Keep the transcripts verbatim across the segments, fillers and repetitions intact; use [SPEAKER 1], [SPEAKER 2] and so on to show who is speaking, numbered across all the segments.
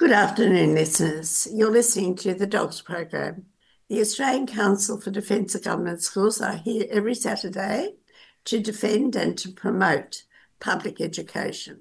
[SPEAKER 1] Good afternoon, listeners. You're listening to the Dogs Program. The Australian Council for Defence of Government Schools are here every Saturday to defend and to promote public education.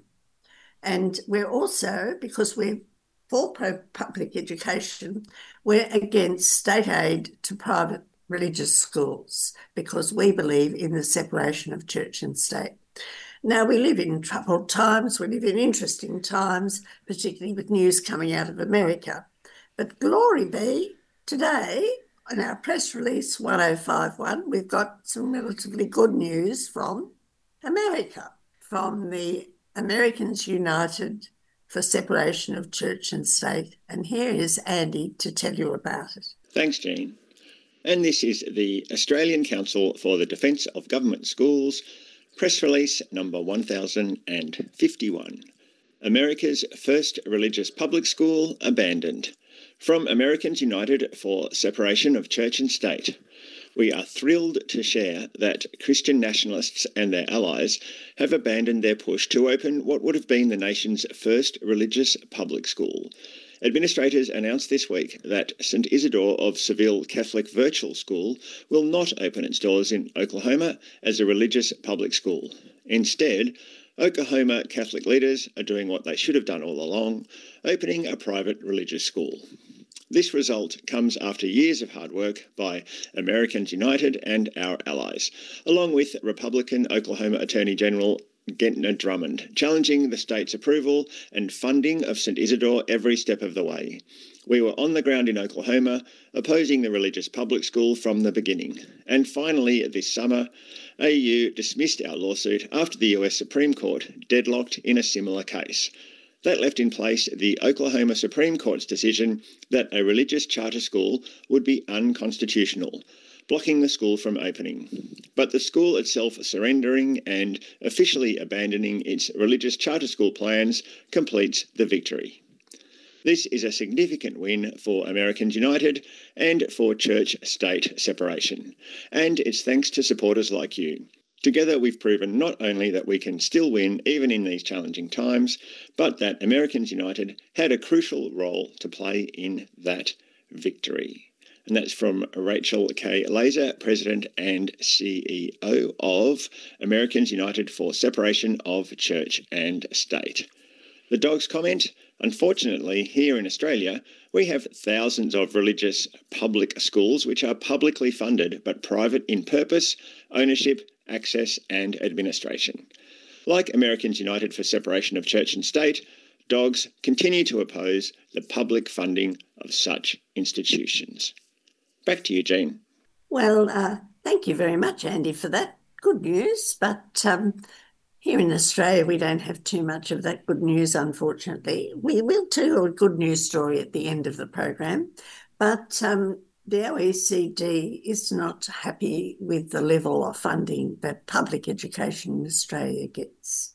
[SPEAKER 1] And we're also, because we're for public education, we're against state aid to private religious schools because we believe in the separation of church and state. Now, we live in troubled times, we live in interesting times, particularly with news coming out of America. But glory be, today, in our press release one oh five one, we've got some relatively good news from America, from the Americans United for Separation of Church and State. And here is Andy to tell you about it.
[SPEAKER 2] Thanks, Jean. And this is the Australian Council for the Defence of Government Schools, press release number one thousand fifty-one. America's first religious public school abandoned. From Americans United for Separation of Church and State. We are thrilled to share that Christian nationalists and their allies have abandoned their push to open what would have been the nation's first religious public school. Administrators announced this week that Saint Isidore of Seville Catholic Virtual School will not open its doors in Oklahoma as a religious public school. Instead, Oklahoma Catholic leaders are doing what they should have done all along, opening a private religious school. This result comes after years of hard work by Americans United and our allies, along with Republican Oklahoma Attorney General Gentner Drummond, challenging the state's approval and funding of Saint Isidore every step of the way. We were on the ground in Oklahoma, opposing the religious public school from the beginning. And finally, this summer, A U dismissed our lawsuit after the U S Supreme Court deadlocked in a similar case. That left in place the Oklahoma Supreme Court's decision that a religious charter school would be unconstitutional, blocking the school from opening. But the school itself surrendering and officially abandoning its religious charter school plans completes the victory. This is a significant win for Americans United and for church-state separation, and it's thanks to supporters like you. Together, we've proven not only that we can still win even in these challenging times, but that Americans United had a crucial role to play in that victory. And that's from Rachel K. Laser, President and C E O of Americans United for Separation of Church and State. The Dogs comment, unfortunately, here in Australia, we have thousands of religious public schools which are publicly funded but private in purpose, ownership, access and administration. Like Americans United for Separation of Church and State, Dogs continue to oppose the public funding of such institutions. Back to you, Jean.
[SPEAKER 1] Well, uh, thank you very much, Andy, for that. Good news, but um, here in Australia we don't have too much of that good news, unfortunately. We will tell you a good news story at the end of the program, but um, the O E C D is not happy with the level of funding that public education in Australia gets.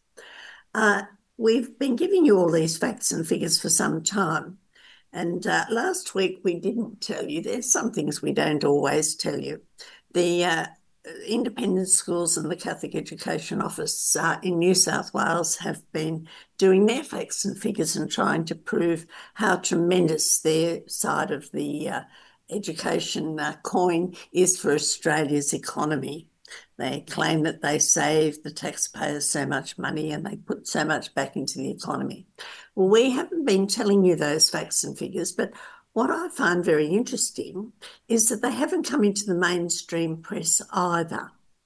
[SPEAKER 1] Uh, we've been giving you all these facts and figures for some time. And uh, last week we didn't tell you, there's some things we don't always tell you. The uh, independent schools and the Catholic Education Office uh, in New South Wales have been doing their facts and figures and trying to prove how tremendous their side of the uh, education uh, coin is for Australia's economy. They claim that they save the taxpayers so much money and they put so much back into the economy. Well, we haven't been telling you those facts and figures, but what I find very interesting is that they haven't come into the mainstream press either,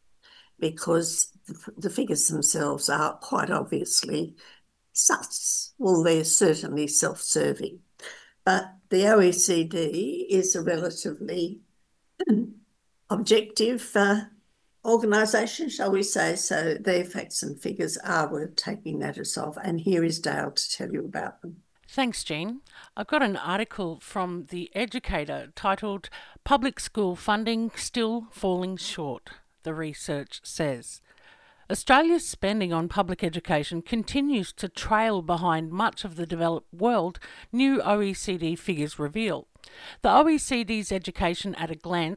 [SPEAKER 1] because the, the figures themselves are quite obviously sus. Well, they're certainly self-serving. But the O E C D is a relatively objective uh, organisation, shall we say, so their facts and figures are worth taking notice of. And here is Dale to tell you about them.
[SPEAKER 3] Thanks, Jean. I've got an article from The Educator titled Public School Funding Still Falling Short, the research says. Australia's spending on public education continues to trail behind much of the developed world, new O E C D figures reveal. The O E C D's Education at a Glance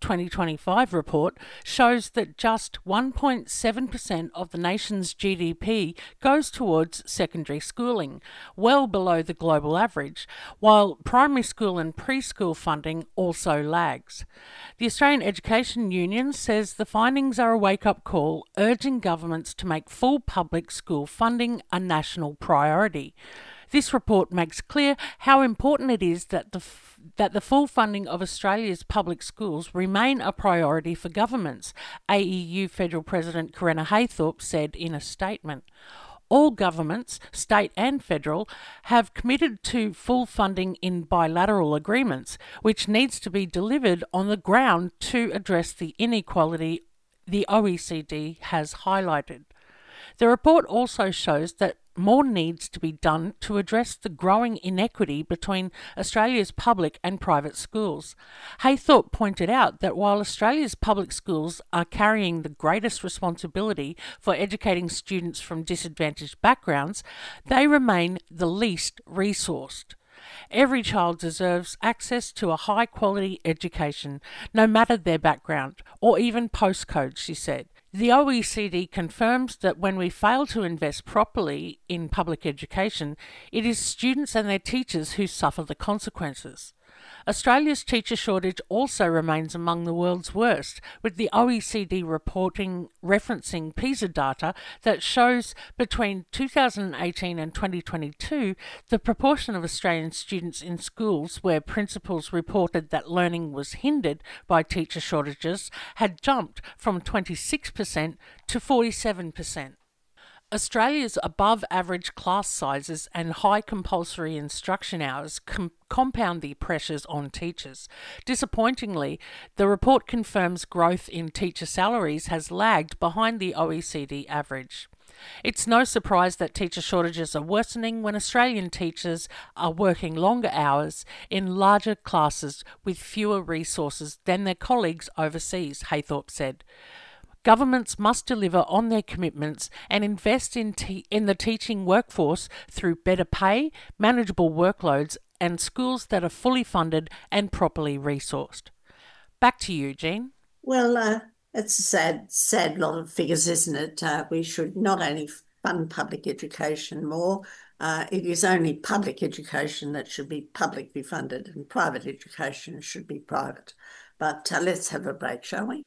[SPEAKER 3] twenty twenty-five report shows that just one point seven percent of the nation's G D P goes towards secondary schooling, well below the global average, while primary school and preschool funding also lags. The Australian Education Union says the findings are a wake-up call, urging governments to make full public school funding a national priority. This report makes clear how important it is that the f- that the full funding of Australia's public schools remain a priority for governments, A E U Federal President Corinna Haythorpe said in a statement. All governments, state and federal, have committed to full funding in bilateral agreements, which needs to be delivered on the ground to address the inequality the O E C D has highlighted. The report also shows that more needs to be done to address the growing inequity between Australia's public and private schools. Haythorpe pointed out that while Australia's public schools are carrying the greatest responsibility for educating students from disadvantaged backgrounds, they remain the least resourced. Every child deserves access to a high-quality education, no matter their background or even postcode, she said. The O E C D confirms that when we fail to invest properly in public education, it is students and their teachers who suffer the consequences. Australia's teacher shortage also remains among the world's worst, with the O E C D reporting referencing PISA data that shows between two thousand eighteen and twenty twenty-two, the proportion of Australian students in schools where principals reported that learning was hindered by teacher shortages had jumped from twenty-six percent to forty-seven percent. Australia's above-average class sizes and high compulsory instruction hours com- compound the pressures on teachers. Disappointingly, the report confirms growth in teacher salaries has lagged behind the O E C D average. It's no surprise that teacher shortages are worsening when Australian teachers are working longer hours in larger classes with fewer resources than their colleagues overseas, Haythorpe said. Governments must deliver on their commitments and invest in te- in the teaching workforce through better pay, manageable workloads, and schools that are fully funded and properly resourced. Back to you, Jean.
[SPEAKER 1] Well, uh, it's a sad, sad lot of figures, isn't it? Uh, we should not only fund public education more, uh, it is only public education that should be publicly funded and private education should be private. But uh, let's have a break, shall we?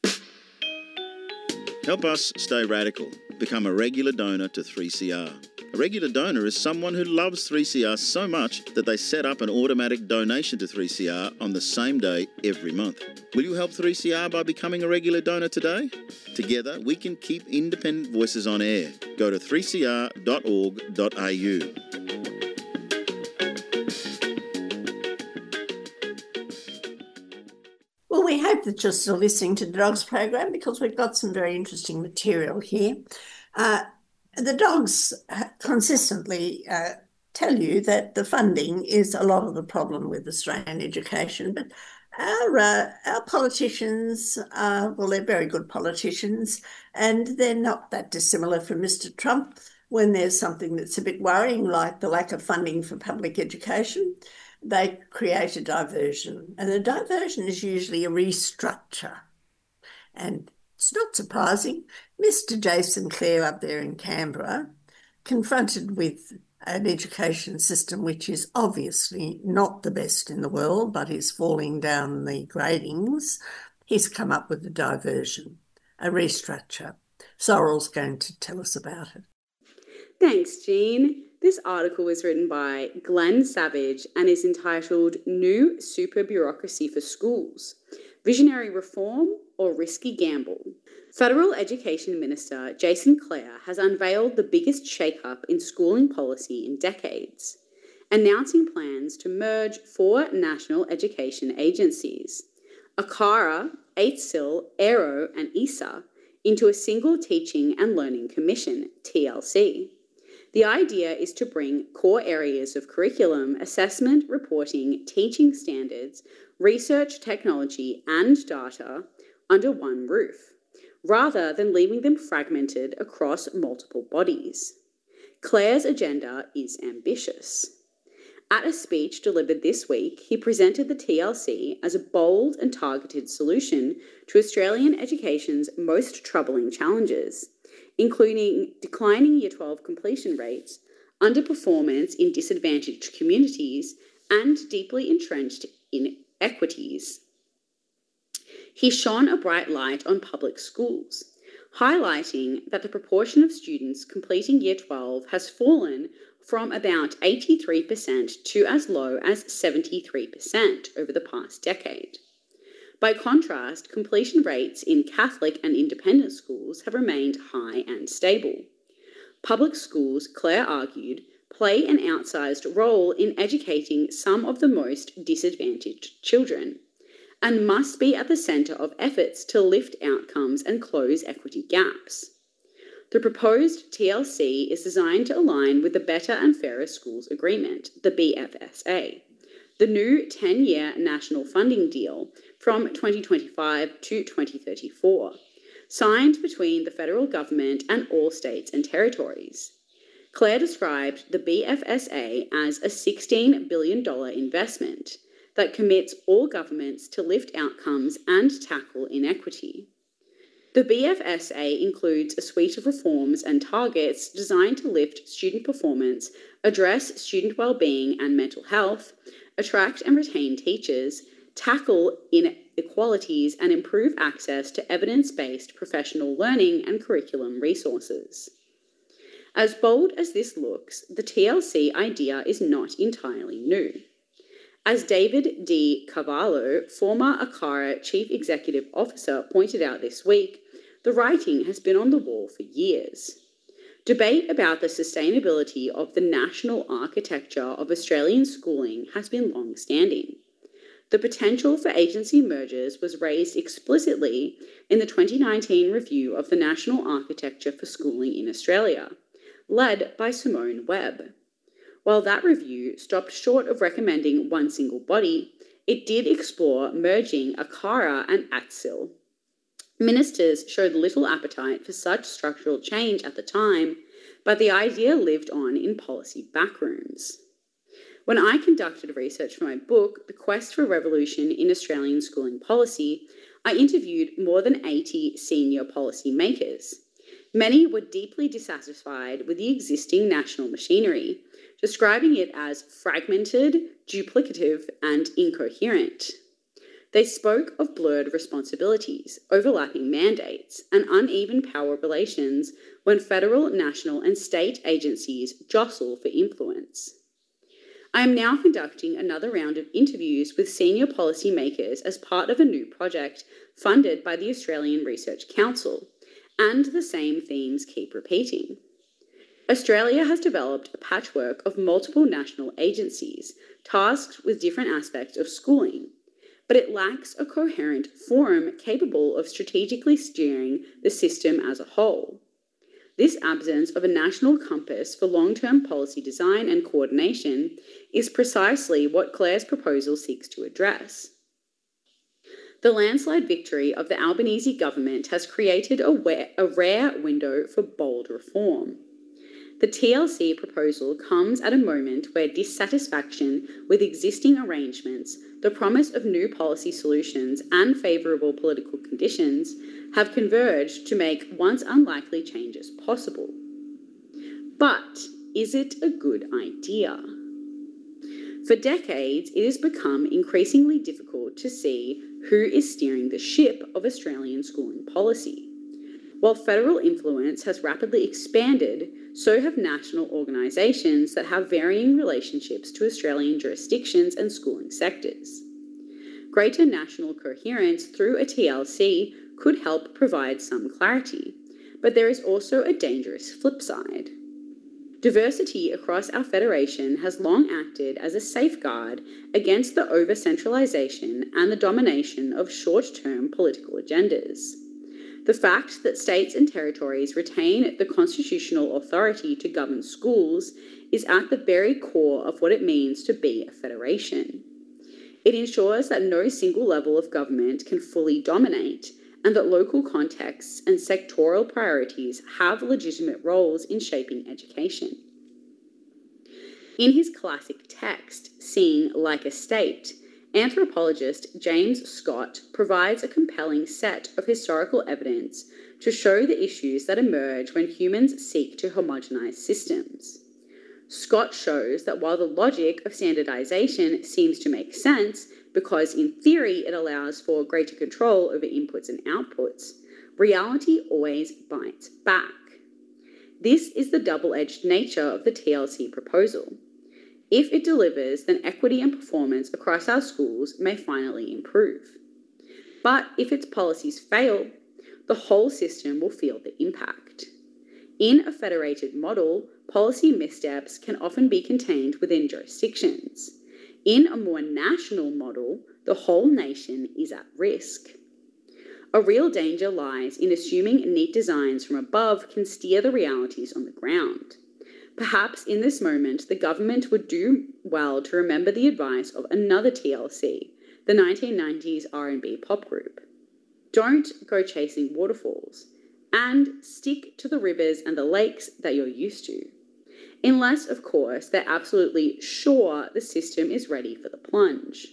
[SPEAKER 4] Help us stay radical. Become a regular donor to three C R. A regular donor is someone who loves three C R so much that they set up an automatic donation to three C R on the same day every month. Will you help three C R by becoming a regular donor today? Together, we can keep independent voices on air. Go to three c r dot org dot a u.
[SPEAKER 1] Well, we hope that you're still listening to the Dogs program because we've got some very interesting material here. Uh, the Dogs consistently uh, tell you that the funding is a lot of the problem with Australian education, but our uh, our politicians, uh, well, they're very good politicians, and they're not that dissimilar from Mister Trump when there's something that's a bit worrying, like the lack of funding for public education. They create a diversion, and the diversion is usually a restructure. And it's not surprising. Mister Jason Clare up there in Canberra, confronted with an education system which is obviously not the best in the world, but is falling down the gradings, he's come up with a diversion, a restructure. Sorrel's going to tell us about it.
[SPEAKER 5] Thanks, Jean. This article was written by Glenn Savage and is entitled New Super Bureaucracy for Schools, Visionary Reform or Risky Gamble. Federal Education Minister Jason Clare has unveiled the biggest shake-up in schooling policy in decades, announcing plans to merge four national education agencies, ACARA, AITSIL, AERO and E S A, into a single Teaching and Learning Commission, T L C. The idea is to bring core areas of curriculum, assessment, reporting, teaching standards, research, technology, and data under one roof, rather than leaving them fragmented across multiple bodies. Clare's agenda is ambitious. At a speech delivered this week, he presented the T L C as a bold and targeted solution to Australian education's most troubling challenges, including declining Year twelve completion rates, underperformance in disadvantaged communities, and deeply entrenched inequities. He shone a bright light on public schools, highlighting that the proportion of students completing Year twelve has fallen from about eighty-three percent to as low as seventy-three percent over the past decade. By contrast, completion rates in Catholic and independent schools have remained high and stable. Public schools, Claire argued, play an outsized role in educating some of the most disadvantaged children, and must be at the centre of efforts to lift outcomes and close equity gaps. The proposed T L C is designed to align with the Better and Fairer Schools Agreement, the B F S A, the new ten-year national funding deal from twenty twenty-five to twenty thirty-four, signed between the federal government and all states and territories. Claire described the B F S A as a sixteen billion dollars investment that commits all governments to lift outcomes and tackle inequity. The B F S A includes a suite of reforms and targets designed to lift student performance, address student well-being and mental health, attract and retain teachers, tackle inequalities, and improve access to evidence-based professional learning and curriculum resources. As bold as this looks, the T L C idea is not entirely new. As David D. Carvalho, former ACARA Chief Executive Officer, pointed out this week, the writing has been on the wall for years. Debate about the sustainability of the national architecture of Australian schooling has been long-standing. The potential for agency mergers was raised explicitly in the twenty nineteen review of the National Architecture for Schooling in Australia, led by Simone Webb. While that review stopped short of recommending one single body, it did explore merging ACARA and ATSIL. Ministers showed little appetite for such structural change at the time, but the idea lived on in policy backrooms. When I conducted research for my book, The Quest for Revolution in Australian Schooling Policy, I interviewed more than eighty senior policy makers. Many were deeply dissatisfied with the existing national machinery, describing it as fragmented, duplicative, and incoherent. They spoke of blurred responsibilities, overlapping mandates, and uneven power relations when federal, national, and state agencies jostle for influence. I am now conducting another round of interviews with senior policymakers as part of a new project funded by the Australian Research Council, and the same themes keep repeating. Australia has developed a patchwork of multiple national agencies tasked with different aspects of schooling, but it lacks a coherent forum capable of strategically steering the system as a whole. This absence of a national compass for long-term policy design and coordination is precisely what Claire's proposal seeks to address. The landslide victory of the Albanese government has created a, wa- a rare window for bold reform. The T L C proposal comes at a moment where dissatisfaction with existing arrangements, the promise of new policy solutions, and favourable political conditions have converged to make once unlikely changes possible. But is it a good idea? For decades, it has become increasingly difficult to see who is steering the ship of Australian schooling policy. While federal influence has rapidly expanded, so have national organisations that have varying relationships to Australian jurisdictions and schooling sectors. Greater national coherence through a T L C could help provide some clarity, but there is also a dangerous flip side. Diversity across our federation has long acted as a safeguard against the over-centralisation and the domination of short-term political agendas. The fact that states and territories retain the constitutional authority to govern schools is at the very core of what it means to be a federation. It ensures that no single level of government can fully dominate, and that local contexts and sectoral priorities have legitimate roles in shaping education. In his classic text, Seeing Like a State, anthropologist James Scott provides a compelling set of historical evidence to show the issues that emerge when humans seek to homogenize systems. Scott shows that while the logic of standardization seems to make sense because in theory it allows for greater control over inputs and outputs, reality always bites back. This is the double-edged nature of the T L C proposal. If it delivers, then equity and performance across our schools may finally improve. But if its policies fail, the whole system will feel the impact. In a federated model, policy missteps can often be contained within jurisdictions. In a more national model, the whole nation is at risk. A real danger lies in assuming neat designs from above can steer the realities on the ground. Perhaps in this moment, the government would do well to remember the advice of another T L C, the nineteen nineties R and B pop group. Don't go chasing waterfalls, and stick to the rivers and the lakes that you're used to. Unless, of course, they're absolutely sure the system is ready for the plunge.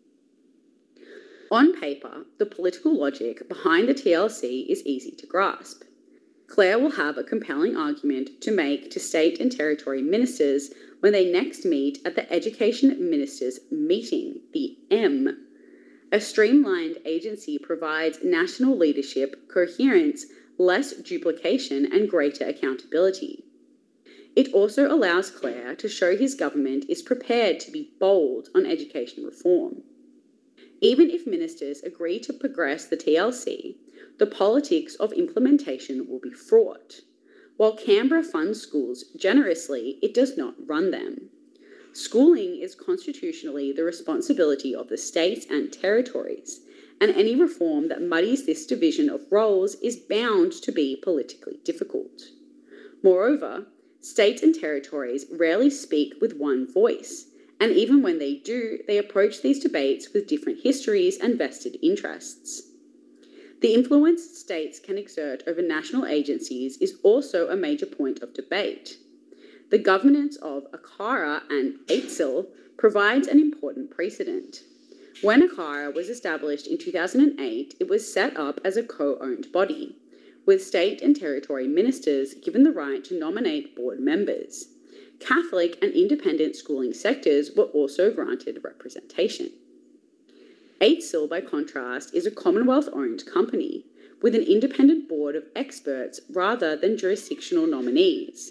[SPEAKER 5] On paper, the political logic behind the T L C is easy to grasp. Claire will have a compelling argument to make to state and territory ministers when they next meet at the Education Ministers' Meeting, the M. A streamlined agency provides national leadership, coherence, less duplication, and greater accountability. It also allows Claire to show his government is prepared to be bold on education reform. Even if ministers agree to progress the T L C, the politics of implementation will be fraught. While Canberra funds schools generously, it does not run them. Schooling is constitutionally the responsibility of the states and territories, and any reform that muddies this division of roles is bound to be politically difficult. Moreover, states and territories rarely speak with one voice, and even when they do, they approach these debates with different histories and vested interests. The influence states can exert over national agencies is also a major point of debate. The governance of ACARA and AITSL provides an important precedent. When ACARA was established in two thousand eight, it was set up as a co-owned body, with state and territory ministers given the right to nominate board members. Catholic and independent schooling sectors were also granted representation. AITSL, by contrast, is a Commonwealth-owned company with an independent board of experts rather than jurisdictional nominees.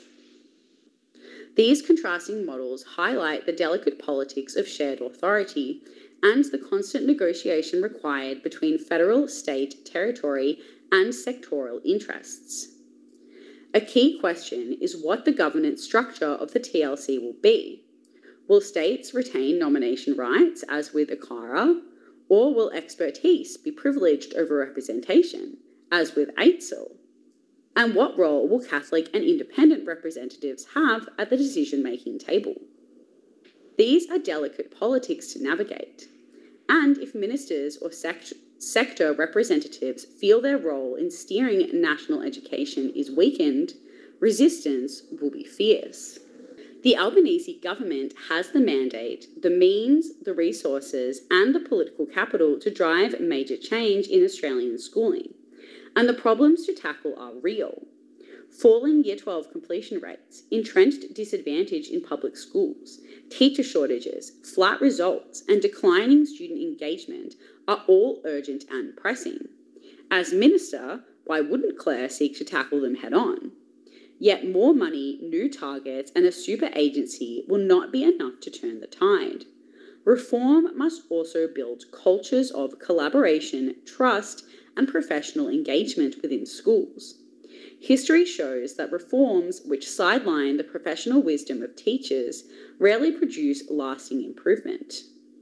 [SPEAKER 5] These contrasting models highlight the delicate politics of shared authority and the constant negotiation required between federal, state, territory, and sectoral interests. A key question is what the governance structure of the T L C will be. Will states retain nomination rights, as with ACARA, or will expertise be privileged over representation, as with AITSL? And what role will Catholic and independent representatives have at the decision-making table? These are delicate politics to navigate, and if ministers or sect- sector representatives feel their role in steering national education is weakened, resistance will be fierce. The Albanese government has the mandate, the means, the resources, and the political capital to drive major change in Australian schooling, and the problems to tackle are real. Falling Year twelve completion rates, entrenched disadvantage in public schools, teacher shortages, flat results, and declining student engagement are all urgent and pressing. As Minister, why wouldn't Claire seek to tackle them head-on? Yet more money, new targets, and a super agency will not be enough to turn the tide. Reform must also build cultures of collaboration, trust, and professional engagement within schools. History shows that reforms which sideline the professional wisdom of teachers rarely produce lasting improvement.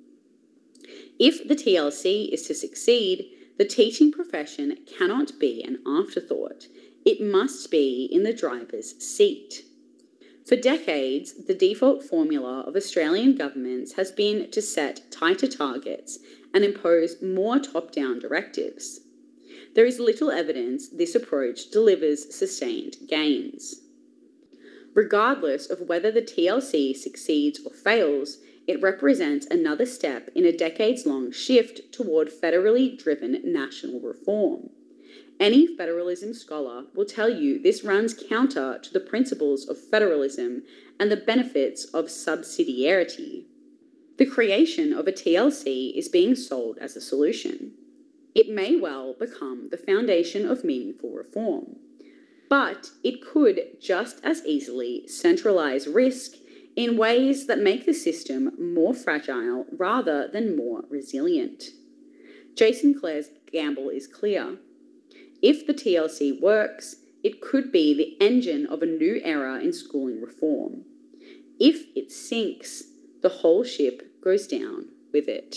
[SPEAKER 5] If the T L C is to succeed, the teaching profession cannot be an afterthought. It must be in the driver's seat. For decades, the default formula of Australian governments has been to set tighter targets and impose more top-down directives. There is little evidence this approach delivers sustained gains. Regardless of whether the T L C succeeds or fails, it represents another step in a decades-long shift toward federally driven national reform. Any federalism scholar will tell you this runs counter to the principles of federalism and the benefits of subsidiarity. The creation of a T L C is being sold as a solution. It may well become the foundation of meaningful reform, but it could just as easily centralise risk in ways that make the system more fragile rather than more resilient. Jason Clare's gamble is clear. If the T L C works, it could be the engine of a new era in schooling reform. If it sinks, the whole ship goes down with it.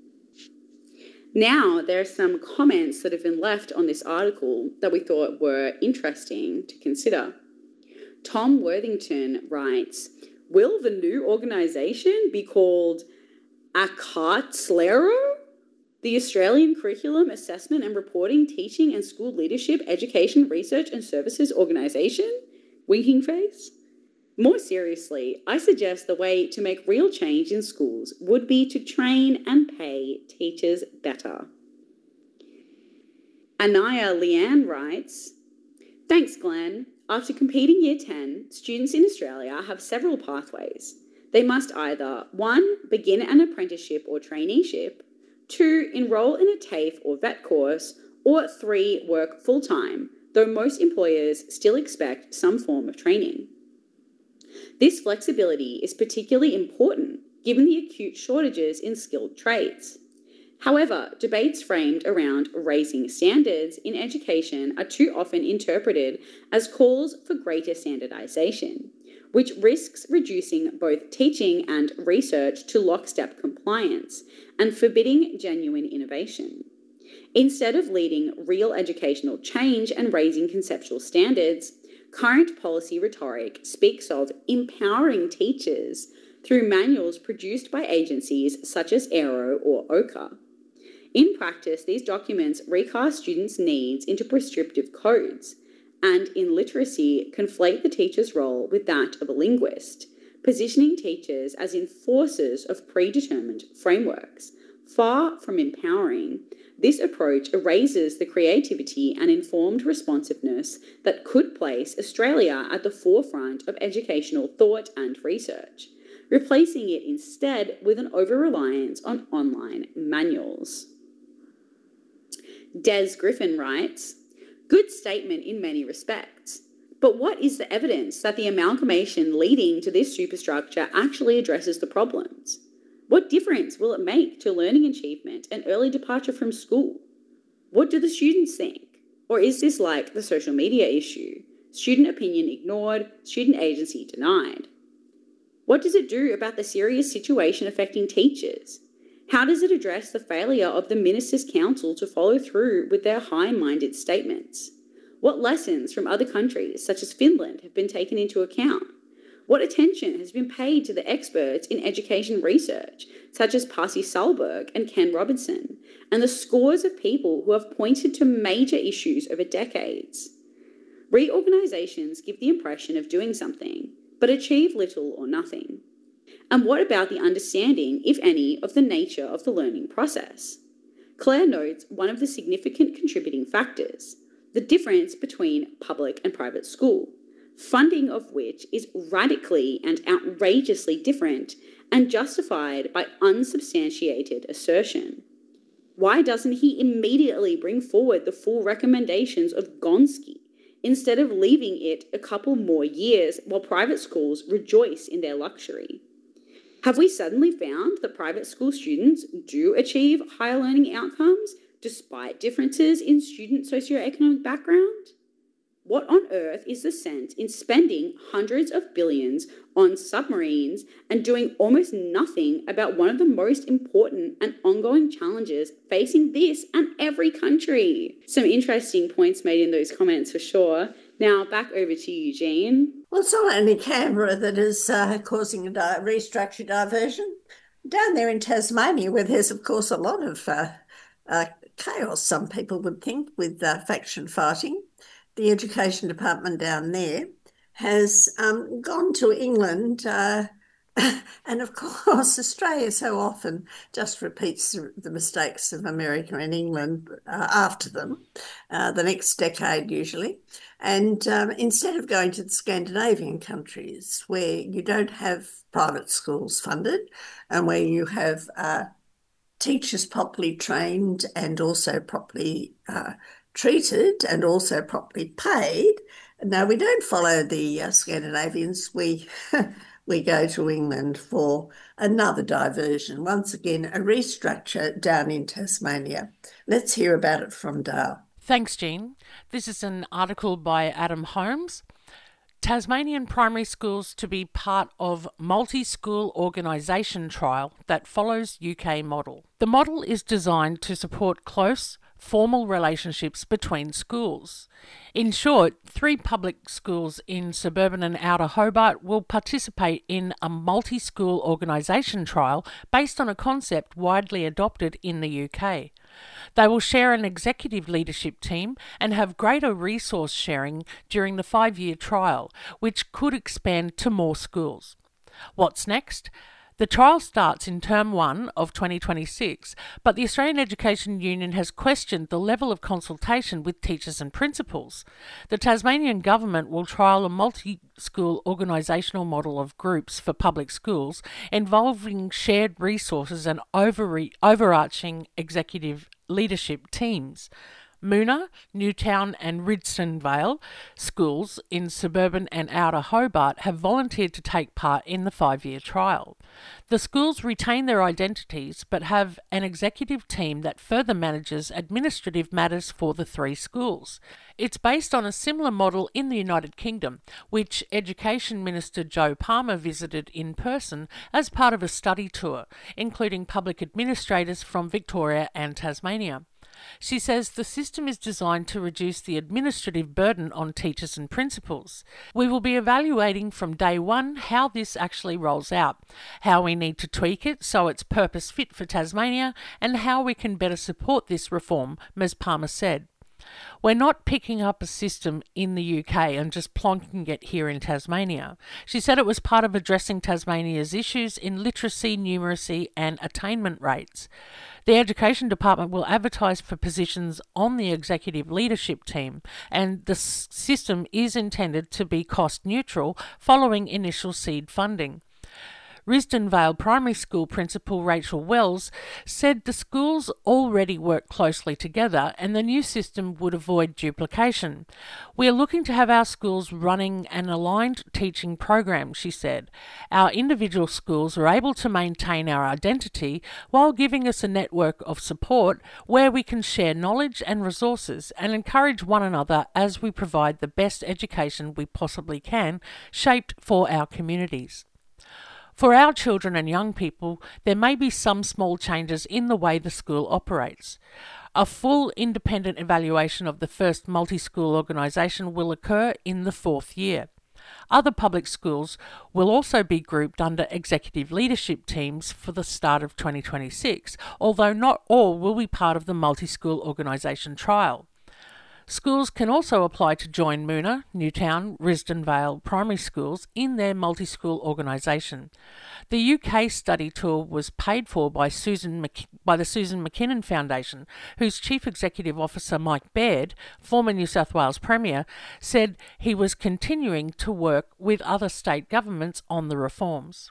[SPEAKER 5] Now, there are some comments that have been left on this article that we thought were interesting to consider. Tom Worthington writes, will the new organisation be called ACATSLERO? The Australian Curriculum, Assessment and Reporting, Teaching and School Leadership, Education, Research and Services Organisation? Winking face? More seriously, I suggest the way to make real change in schools would be to train and pay teachers better. Anaya Leanne writes, thanks, Glenn. After completing Year ten, students in Australia have several pathways. They must either, one, begin an apprenticeship or traineeship, two, enrol in a TAFE or VET course, or three, work full-time, though most employers still expect some form of training. This flexibility is particularly important given the acute shortages in skilled trades. However, debates framed around raising standards in education are too often interpreted as calls for greater standardisation, which risks reducing both teaching and research to lockstep compliance and forbidding genuine innovation. Instead of leading real educational change and raising conceptual standards, current policy rhetoric speaks of empowering teachers through manuals produced by agencies such as Aero or OCA. In practice, these documents recast students' needs into prescriptive codes, and in literacy, conflate the teacher's role with that of a linguist, positioning teachers as enforcers of predetermined frameworks. Far from empowering, this approach erases the creativity and informed responsiveness that could place Australia at the forefront of educational thought and research, replacing it instead with an over-reliance on online manuals. Des Griffin writes, good statement in many respects, but what is the evidence that the amalgamation leading to this superstructure actually addresses the problems? What difference will it make to learning achievement and early departure from school? What do the students think? Or is this like the social media issue? Student opinion ignored, student agency denied. What does it do about the serious situation affecting teachers? How does it address the failure of the Ministers' Council to follow through with their high-minded statements? What lessons from other countries, such as Finland, have been taken into account? What attention has been paid to the experts in education research, such as Pasi Sahlberg and Ken Robinson, and the scores of people who have pointed to major issues over decades? Reorganisations give the impression of doing something, but achieve little or nothing. And what about the understanding, if any, of the nature of the learning process? Clare notes one of the significant contributing factors, the difference between public and private school, funding of which is radically and outrageously different and justified by unsubstantiated assertion. Why doesn't he immediately bring forward the full recommendations of Gonski instead of leaving it a couple more years while private schools rejoice in their luxury? Have we suddenly found that private school students do achieve higher learning outcomes despite differences in student socioeconomic background? What on earth is the sense in spending hundreds of billions on submarines and doing almost nothing about one of the most important and ongoing challenges facing this and every country? Some interesting points made in those comments for sure. Now back over to you, Jean.
[SPEAKER 1] Well, it's not only Canberra that is uh, causing a di- restructure diversion. Down there in Tasmania, where there's, of course, a lot of uh, uh, chaos, some people would think, with uh, faction fighting, the Education Department down there has um, gone to England. Uh, and of course, Australia so often just repeats the mistakes of America and England uh, after them, uh, the next decade usually. And um, instead of going to the Scandinavian countries where you don't have private schools funded and where you have uh, teachers properly trained and also properly uh, treated and also properly paid. No, we don't follow the uh, Scandinavians. We we go to England for another diversion. Once again, a restructure down in Tasmania. Let's hear about it from Dale.
[SPEAKER 3] Thanks, Jean. This is an article by Adam Holmes. Tasmanian primary schools to be part of multi-school organisation trial that follows U K model. The model is designed to support close, formal relationships between schools. In short, three public schools in suburban and outer Hobart will participate in a multi-school organisation trial based on a concept widely adopted in the U K. They will share an executive leadership team and have greater resource sharing during the five-year trial, which could expand to more schools. What's next? The trial starts in term one of twenty twenty-six, but the Australian Education Union has questioned the level of consultation with teachers and principals. The Tasmanian government will trial a multi-school organisational model of groups for public schools involving shared resources and over- overarching executive leadership teams. Moona, Newtown and Risdon Vale schools in suburban and outer Hobart have volunteered to take part in the five-year trial. The schools retain their identities but have an executive team that further manages administrative matters for the three schools. It's based on a similar model in the United Kingdom, which Education Minister Joe Palmer visited in person as part of a study tour, including public administrators from Victoria and Tasmania. She says the system is designed to reduce the administrative burden on teachers and principals. We will be evaluating from day one how this actually rolls out, how we need to tweak it so it's purpose fit for Tasmania, and how we can better support this reform, Miz Palmer said. We're not picking up a system in the U K and just plonking it here in Tasmania. She said it was part of addressing Tasmania's issues in literacy, numeracy and attainment rates. The Education Department will advertise for positions on the executive leadership team, and the s- system is intended to be cost neutral following initial seed funding. Risdon Vale Primary School Principal Rachel Wells said the schools already work closely together and the new system would avoid duplication. We are looking to have our schools running an aligned teaching program, she said. Our individual schools are able to maintain our identity while giving us a network of support where we can share knowledge and resources and encourage one another as we provide the best education we possibly can, shaped for our communities. For our children and young people, there may be some small changes in the way the school operates. A full independent evaluation of the first multi-school organisation will occur in the fourth year. Other public schools will also be grouped under executive leadership teams for the start of twenty twenty-six, although not all will be part of the multi-school organisation trial. Schools can also apply to join Moona, Newtown, Risdon Vale primary schools in their multi-school organisation. The U K study tour was paid for by Susan Mc- by the Susan McKinnon Foundation, whose Chief Executive Officer Mike Baird, former New South Wales Premier, said he was continuing to work with other state governments on the reforms.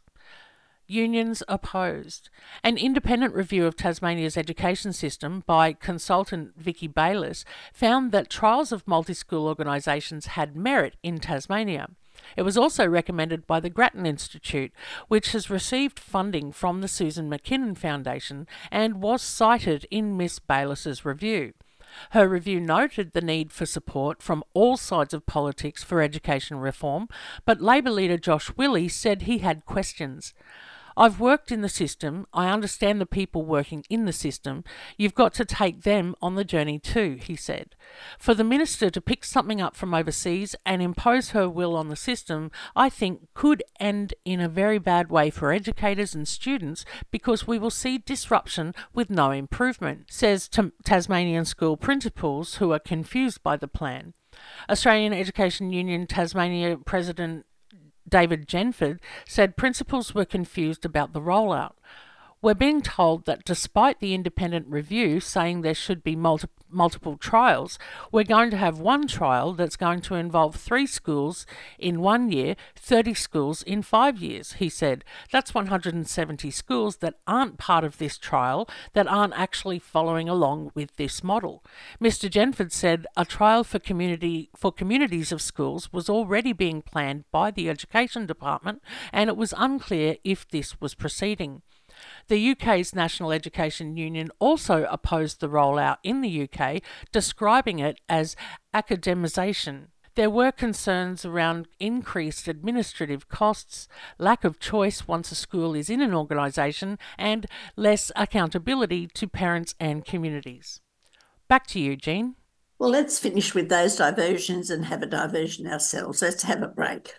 [SPEAKER 3] Unions opposed. An independent review of Tasmania's education system by consultant Vicky Bayliss found that trials of multi-school organisations had merit in Tasmania. It was also recommended by the Grattan Institute, which has received funding from the Susan McKinnon Foundation and was cited in Miss Bayliss's review. Her review noted the need for support from all sides of politics for education reform, but Labor leader Josh Willey said he had questions. I've worked in the system, I understand the people working in the system, you've got to take them on the journey too, he said. For the minister to pick something up from overseas and impose her will on the system, I think could end in a very bad way for educators and students because we will see disruption with no improvement, says T- Tasmanian school principals who are confused by the plan. Australian Education Union Tasmania President David Genford said principals were confused about the rollout. We're being told that despite the independent review saying there should be multi- multiple trials, we're going to have one trial that's going to involve three schools in one year, thirty schools in five years, he said. That's one hundred seventy schools that aren't part of this trial, that aren't actually following along with this model. Mister Genford said a trial for community for communities of schools was already being planned by the Education Department, and it was unclear if this was proceeding. The U K's National Education Union also opposed the rollout in the U K, describing it as academisation. There were concerns around increased administrative costs, lack of choice once a school is in an organisation, and less accountability to parents and communities. Back to you, Jean.
[SPEAKER 1] Well, let's finish with those diversions and have a diversion ourselves. Let's have a break.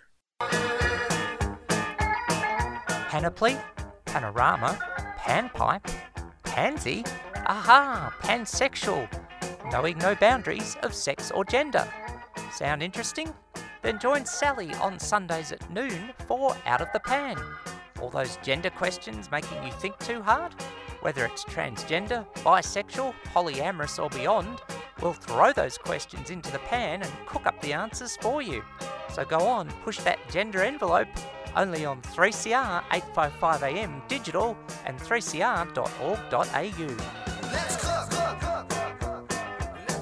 [SPEAKER 6] Panoply, panorama, panpipe, pansy, aha, pansexual, knowing no boundaries of sex or gender. Sound interesting? Then join Sally on Sundays at noon for Out of the Pan. All those gender questions making you think too hard? Whether it's transgender, bisexual, polyamorous or beyond, we'll throw those questions into the pan and cook up the answers for you. So go on, push that gender envelope, only on three C R eight fifty-five A M digital and three c r dot org dot a u.
[SPEAKER 7] Let's cook, cook, cook, cook, cook. Let's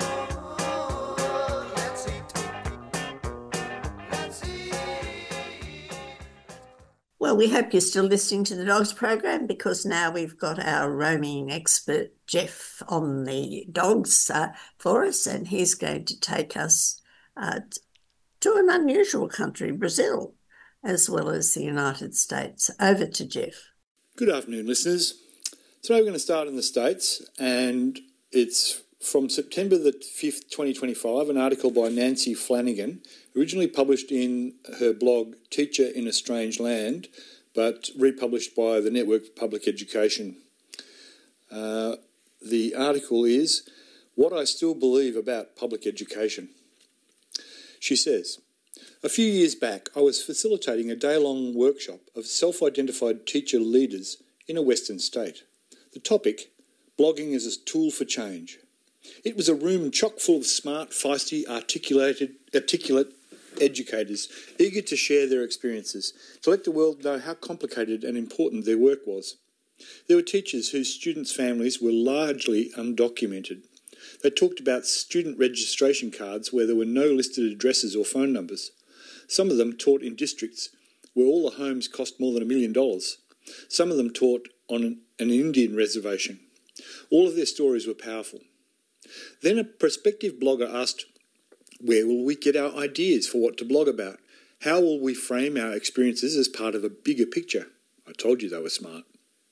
[SPEAKER 7] cook, let's eat, let's eat.
[SPEAKER 1] Well, we hope you're still listening to the Dogs program, because now we've got our roaming expert Jeff on the dogs uh, for us, and he's going to take us uh, to an unusual country, Brazil, as well as the United States. Over to Jeff.
[SPEAKER 8] Good afternoon, listeners. Today we're going to start in the States, and it's from September the fifth, twenty twenty-five, an article by Nancy Flanagan, originally published in her blog Teacher in a Strange Land, but republished by the Network for Public Education. Uh, the article is What I Still Believe About Public Education. She says, a few years back, I was facilitating a day-long workshop of self-identified teacher leaders in a Western state. The topic, blogging as a tool for change. It was a room chock full of smart, feisty, articulated, articulate educators, eager to share their experiences, to let the world know how complicated and important their work was. There were teachers whose students' families were largely undocumented. They talked about student registration cards where there were no listed addresses or phone numbers. Some of them taught in districts where all the homes cost more than a million dollars. Some of them taught on an, an Indian reservation. All of their stories were powerful. Then a prospective blogger asked, where will we get our ideas for what to blog about? How will we frame our experiences as part of a bigger picture? I told you they were smart.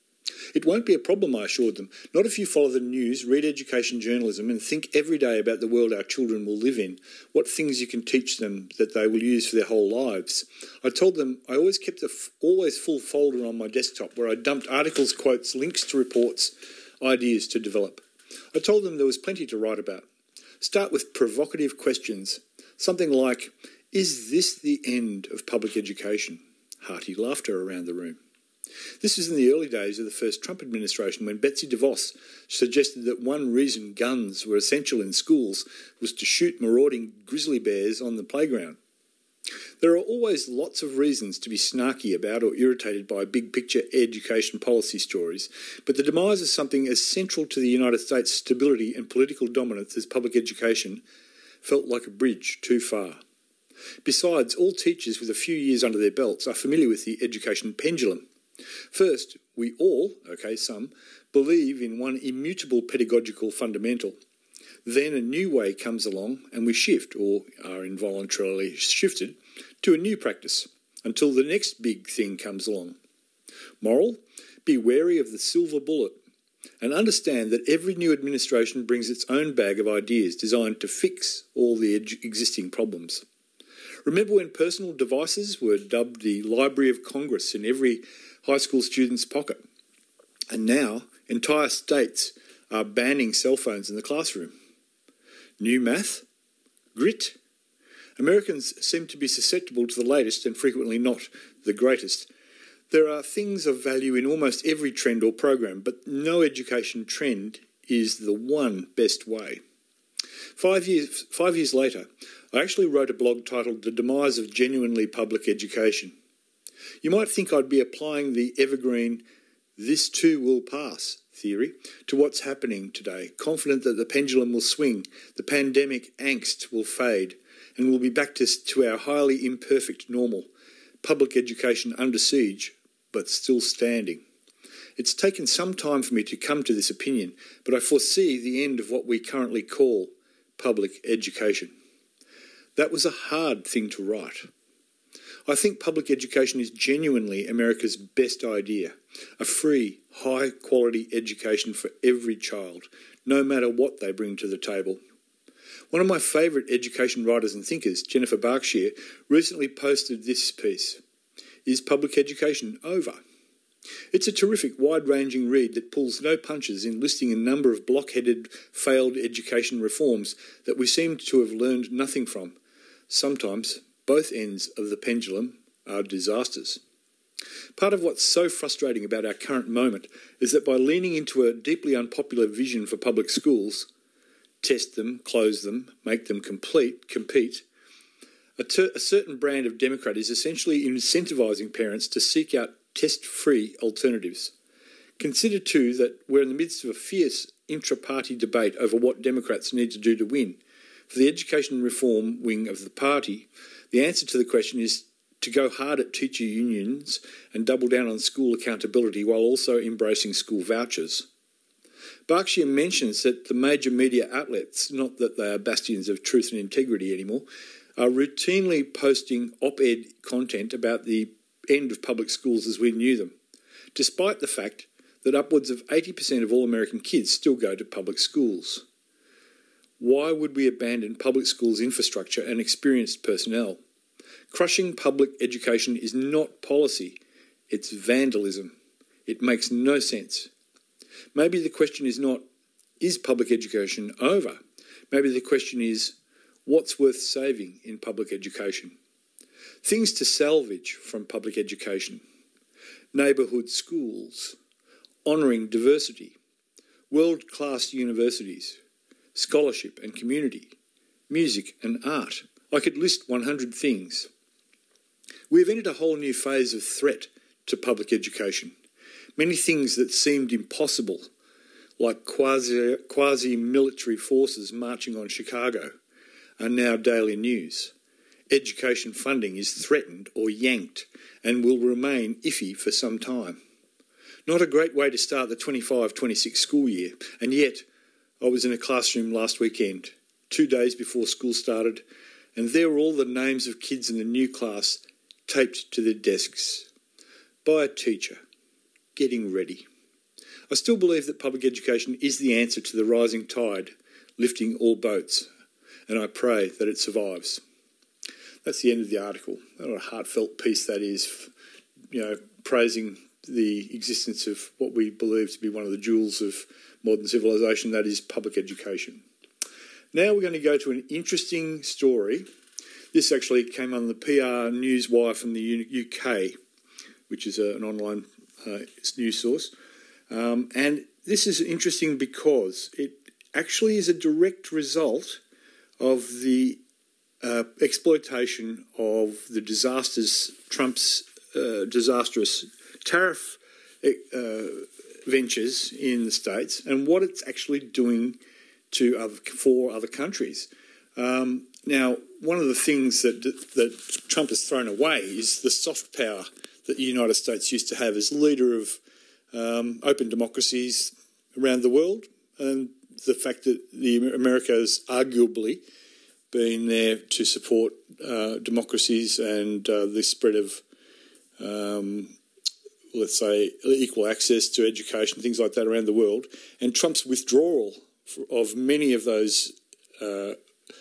[SPEAKER 8] It won't be a problem, I assured them. Not if you follow the news, read education journalism and think every day about the world our children will live in, what things you can teach them that they will use for their whole lives. I told them I always kept a f- always full folder on my desktop where I dumped articles, quotes, links to reports, ideas to develop. I told them there was plenty to write about. Start with provocative questions, something like, is this the end of public education? Hearty laughter around the room. This was in the early days of the first Trump administration, when Betsy DeVos suggested that one reason guns were essential in schools was to shoot marauding grizzly bears on the playground. There are always lots of reasons to be snarky about or irritated by big-picture education policy stories, but the demise of something as central to the United States' stability and political dominance as public education felt like a bridge too far. Besides, all teachers with a few years under their belts are familiar with the education pendulum. First, we all, okay, some, believe in one immutable pedagogical fundamental. Then a new way comes along and we shift, or are involuntarily shifted, to a new practice until the next big thing comes along. Moral, be wary of the silver bullet and understand that every new administration brings its own bag of ideas designed to fix all the edu- existing problems. Remember when personal devices were dubbed the Library of Congress in every high school student's pocket? And now entire states are banning cell phones in the classroom. New math? Grit. Americans seem to be susceptible to the latest and frequently not the greatest. There are things of value in almost every trend or program, but no education trend is the one best way. Five years, five years later, I actually wrote a blog titled The Demise of Genuinely Public Education. You might think I'd be applying the evergreen "this too will pass" theory to what's happening today, confident that the pendulum will swing, the pandemic angst will fade, and we'll be back to, to our highly imperfect normal, public education under siege, but still standing. It's taken some time for me to come to this opinion, but I foresee the end of what we currently call public education. That was a hard thing to write. I think public education is genuinely America's best idea, a free, high-quality education for every child, no matter what they bring to the table. One of my favourite education writers and thinkers, Jennifer Berkshire, recently posted this piece: "Is public education over?" It's a terrific, wide-ranging read that pulls no punches in listing a number of block-headed, failed education reforms that we seem to have learned nothing from. Sometimes both ends of the pendulum are disasters. Part of what's so frustrating about our current moment is that by leaning into a deeply unpopular vision for public schools, test them, close them, make them complete, compete, a, ter- a certain brand of Democrat is essentially incentivising parents to seek out test-free alternatives. Consider too that we're in the midst of a fierce intra-party debate over what Democrats need to do to win. For the education reform wing of the party, the answer to the question is to go hard at teacher unions and double down on school accountability while also embracing school vouchers. Berkshire mentions that the major media outlets, not that they are bastions of truth and integrity anymore, are routinely posting op-ed content about the end of public schools as we knew them, despite the fact that upwards of eighty percent of all American kids still go to public schools. Why would we abandon public schools' infrastructure and experienced personnel? Crushing public education is not policy, it's vandalism. It makes no sense. Maybe the question is not, is public education over? Maybe the question is, what's worth saving in public education? Things to salvage from public education: neighbourhood schools, honouring diversity, world-class universities, scholarship and community, music and art. I could list one hundred things. We have entered a whole new phase of threat to public education. Many things that seemed impossible, like quasi, quasi-military forces marching on Chicago, are now daily news. Education funding is threatened or yanked and will remain iffy for some time. Not a great way to start the twenty-five twenty-six school year, and yet I was in a classroom last weekend, two days before school started, and there were all the names of kids in the new class taped to their desks by a teacher, getting ready. I still believe that public education is the answer to the rising tide, lifting all boats, and I pray that it survives. That's the end of the article. What a heartfelt piece that is, you know, praising the existence of what we believe to be one of the jewels of modern civilization, that is public education. Now we're going to go to an interesting story. This actually came on the P R Newswire from the U K, which is a, an online uh, news source. Um, and this is interesting because it actually is a direct result of the uh, exploitation of the disasters, Trump's uh, disastrous tariff uh, ventures in the States, and what it's actually doing to other, for other countries. Um, now, one of the things that, that Trump has thrown away is the soft power that the United States used to have as leader of um, open democracies around the world, and the fact that the America has arguably been there to support uh, democracies and uh, the spread of, um, let's say, equal access to education, things like that around the world. And Trump's withdrawal of many of those, uh,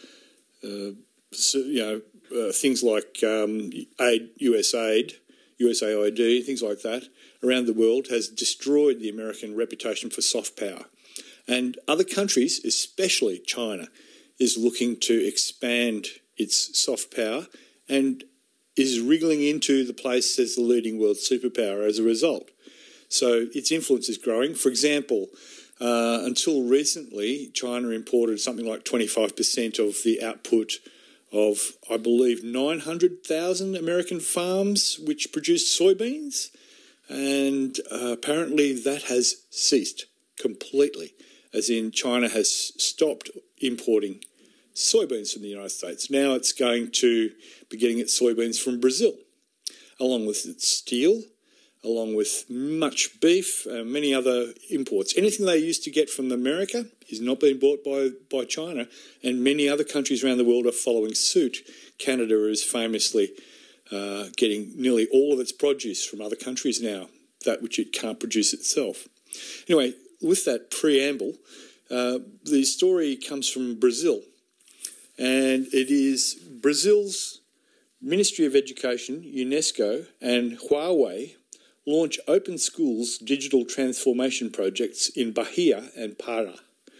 [SPEAKER 8] uh, so, you know, uh, things like um, aid, U S aid, U S A I D, things like that, around the world has destroyed the American reputation for soft power. And other countries, especially China, is looking to expand its soft power and is wriggling into the place as the leading world superpower as a result. So its influence is growing. For example, uh, until recently, China imported something like twenty-five percent of the output of, I believe, nine hundred thousand American farms which produce soybeans. And uh, apparently that has ceased completely, as in China has stopped importing soybeans from the United States. Now it's going to be getting its soybeans from Brazil, along with its steel, along with much beef, uh, many other imports. Anything they used to get from America is not being bought by, by China, and many other countries around the world are following suit. Canada is famously uh, getting nearly all of its produce from other countries now, that which it can't produce itself. Anyway, with that preamble, uh, the story comes from Brazil. And it is Brazil's Ministry of Education, UNESCO, and Huawei launch open schools digital transformation projects in Bahia and Para.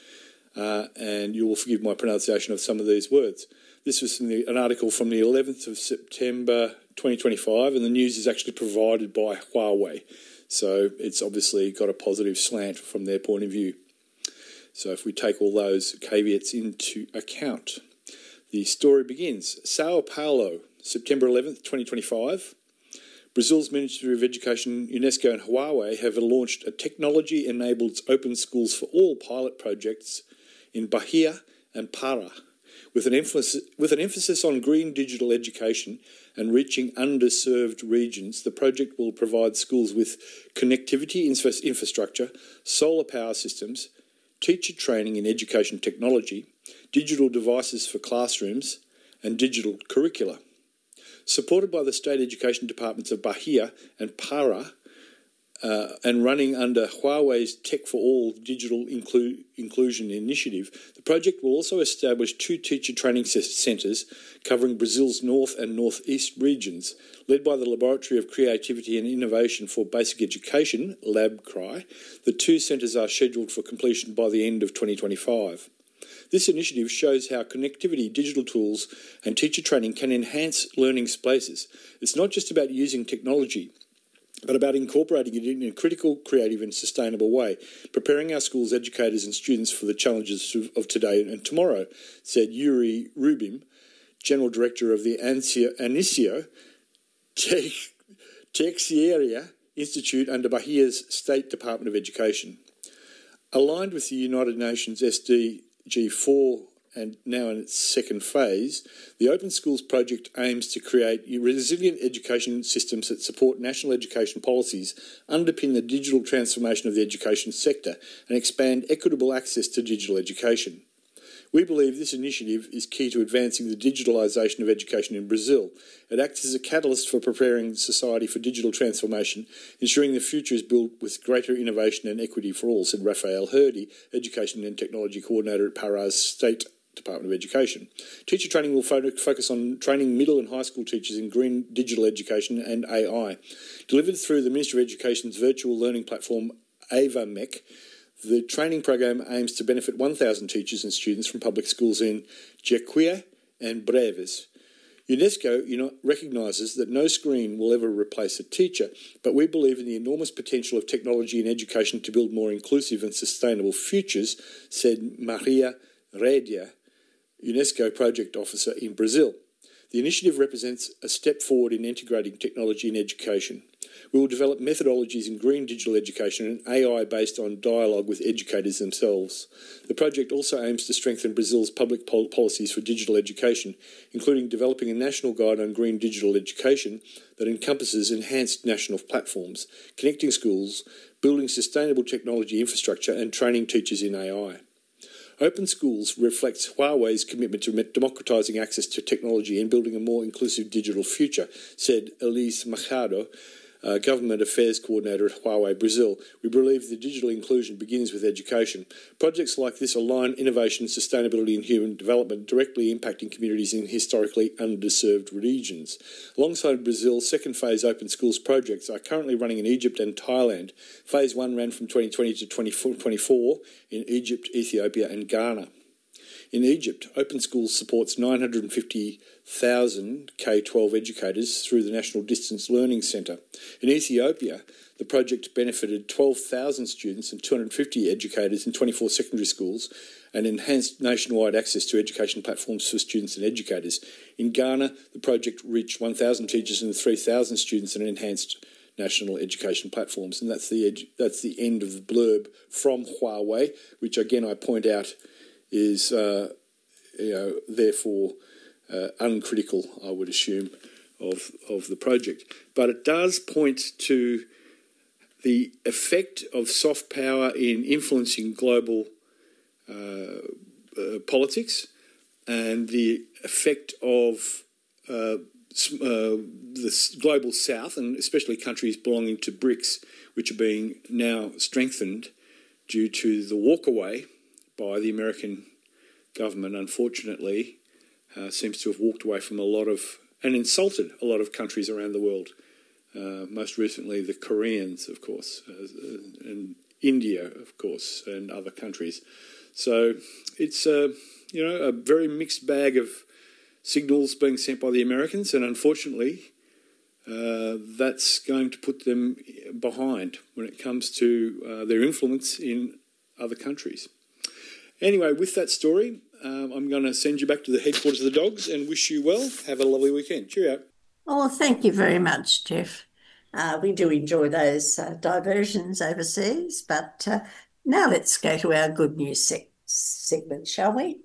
[SPEAKER 8] Uh, and you will forgive my pronunciation of some of these words. This was from the, an article from the eleventh of September twenty twenty-five, and the news is actually provided by Huawei. So it's obviously got a positive slant from their point of view. So if we take all those caveats into account, the story begins. Sao Paulo, September eleventh, twenty twenty-five. Brazil's Ministry of Education, UNESCO and Huawei have launched a technology-enabled open schools for all pilot projects in Bahia and Para, with an emphasis, with an emphasis on green digital education and reaching underserved regions. The project will provide schools with connectivity infrastructure, solar power systems, teacher training in education technology, digital devices for classrooms, and digital curricula. Supported by the state education departments of Bahia and Para, uh, and running under Huawei's Tech for All digital inclu- inclusion initiative, the project will also establish two teacher training centres covering Brazil's north and northeast regions. Led by the Laboratory of Creativity and Innovation for Basic Education, LabCRI, the two centres are scheduled for completion by the end of twenty twenty-five. This initiative shows how connectivity, digital tools and teacher training can enhance learning spaces. It's not just about using technology, but about incorporating it in a critical, creative and sustainable way, preparing our schools, educators and students for the challenges of today and tomorrow, said Yuri Rubim, General Director of the Anicio Teixeira Institute under Bahia's State Department of Education. Aligned with the United Nations S D G four and now in its second phase, the Open Schools project aims to create resilient education systems that support national education policies, underpin the digital transformation of the education sector, and expand equitable access to digital education. We believe this initiative is key to advancing the digitalisation of education in Brazil. It acts as a catalyst for preparing society for digital transformation, ensuring the future is built with greater innovation and equity for all, said Rafael Herdy, Education and Technology Coordinator at Para's State Department of Education. Teacher training will focus on training middle and high school teachers in green digital education and A I. Delivered through the Ministry of Education's virtual learning platform AvaMech, the training program aims to benefit one thousand teachers and students from public schools in Jequié and Breves. UNESCO you know, recognises that no screen will ever replace a teacher, but we believe in the enormous potential of technology in education to build more inclusive and sustainable futures, said Maria Redia, UNESCO Project Officer in Brazil. The initiative represents a step forward in integrating technology in education. We will develop methodologies in green digital education and A I based on dialogue with educators themselves. The project also aims to strengthen Brazil's public pol- policies for digital education, including developing a national guide on green digital education that encompasses enhanced national platforms, connecting schools, building sustainable technology infrastructure and training teachers in A I. Open Schools reflects Huawei's commitment to democratising access to technology and building a more inclusive digital future, said Elise Machado, Uh, Government Affairs Coordinator at Huawei Brazil. We believe that digital inclusion begins with education. Projects like this align innovation, sustainability and human development, directly impacting communities in historically underserved regions. Alongside Brazil's second phase Open Schools projects are currently running in Egypt and Thailand. Phase one ran from twenty twenty to twenty twenty-four in Egypt, Ethiopia and Ghana. In Egypt, Open Schools supports nine hundred fifty thousand K twelve educators through the National Distance Learning Centre. In Ethiopia, the project benefited twelve thousand students and two hundred fifty educators in twenty-four secondary schools and enhanced nationwide access to education platforms for students and educators. In Ghana, the project reached one thousand teachers and three thousand students and enhanced national education platforms. And that's the edu- that's the end of the blurb from Huawei, which again I point out is uh, you know therefore uh, uncritical, I would assume, of of the project. But it does point to the effect of soft power in influencing global uh, uh, politics and the effect of uh, uh, the global south, and especially countries belonging to BRICS, which are being now strengthened due to the walkaway by the American government, unfortunately, uh, seems to have walked away from a lot of, and insulted a lot of countries around the world. Uh, most recently, the Koreans, of course, uh, and India, of course, and other countries. So it's uh, you know a very mixed bag of signals being sent by the Americans, and unfortunately, uh, that's going to put them behind when it comes to uh, their influence in other countries. Anyway, with that story, um, I'm going to send you back to the headquarters of the dogs and wish you well. Have a lovely weekend. Cheerio.
[SPEAKER 1] Oh, thank you very much, Jeff. Uh, we do enjoy those uh, diversions overseas, but uh, now let's go to our good news sec- segment, shall we?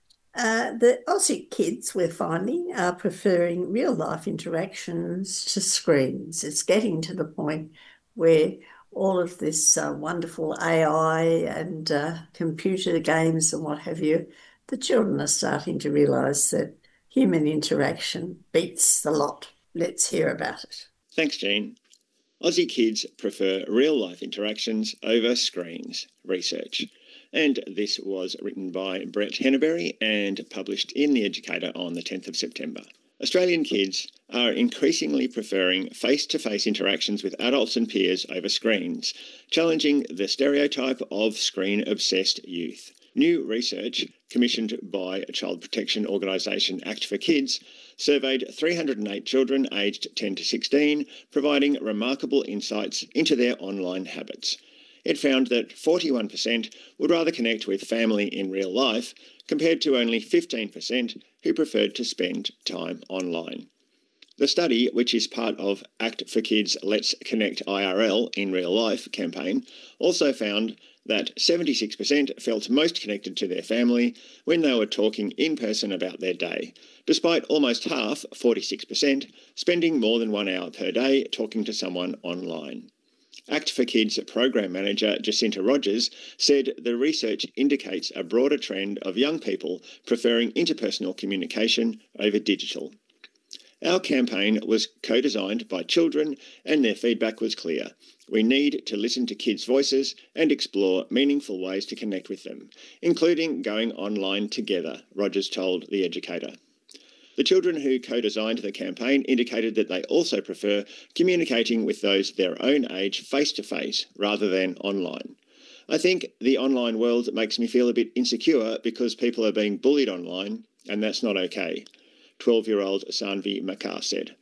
[SPEAKER 1] Uh, the Aussie kids, we're finding, are preferring real-life interactions to screens. It's getting to the point where all of this uh, wonderful A I and uh, computer games and what have you, the children are starting to realise that human interaction beats the lot. Let's hear about it.
[SPEAKER 2] Thanks, Jean. Aussie kids prefer real-life interactions over screens, research. And this was written by Brett Henneberry and published in The Educator on the tenth of September. Australian kids are increasingly preferring face-to-face interactions with adults and peers over screens, challenging the stereotype of screen-obsessed youth. New research, commissioned by child protection organisation Act for Kids, surveyed three hundred eight children aged ten to sixteen, providing remarkable insights into their online habits. It found that forty-one percent would rather connect with family in real life, compared to only fifteen percent who preferred to spend time online. The study, which is part of Act for Kids' Let's Connect I R L in Real Life campaign, also found that seventy-six percent felt most connected to their family when they were talking in person about their day, despite almost half, forty-six percent, spending more than one hour per day talking to someone online. Act for Kids program manager Jacinta Rogers said the research indicates a broader trend of young people preferring interpersonal communication over digital. Our campaign was co-designed by children and their feedback was clear. We need to listen to kids' voices and explore meaningful ways to connect with them, including going online together, Rogers told The Educator. The children who co-designed the campaign indicated that they also prefer communicating with those their own age face-to-face rather than online. I think the online world makes me feel a bit insecure because people are being bullied online, and that's not okay, twelve-year-old Sanvi Makar said.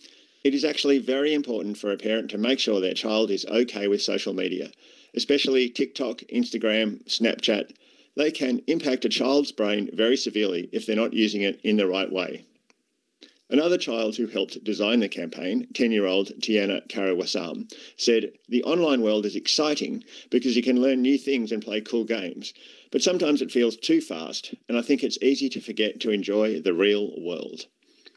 [SPEAKER 2] It is actually very important for a parent to make sure their child is okay with social media, especially TikTok, Instagram, Snapchat. They can impact a child's brain very severely if they're not using it in the right way. Another child who helped design the campaign, ten-year-old Tiana Karawasam, said, "The online world is exciting because you can learn new things and play cool games, but sometimes it feels too fast, and I think it's easy to forget to enjoy the real world."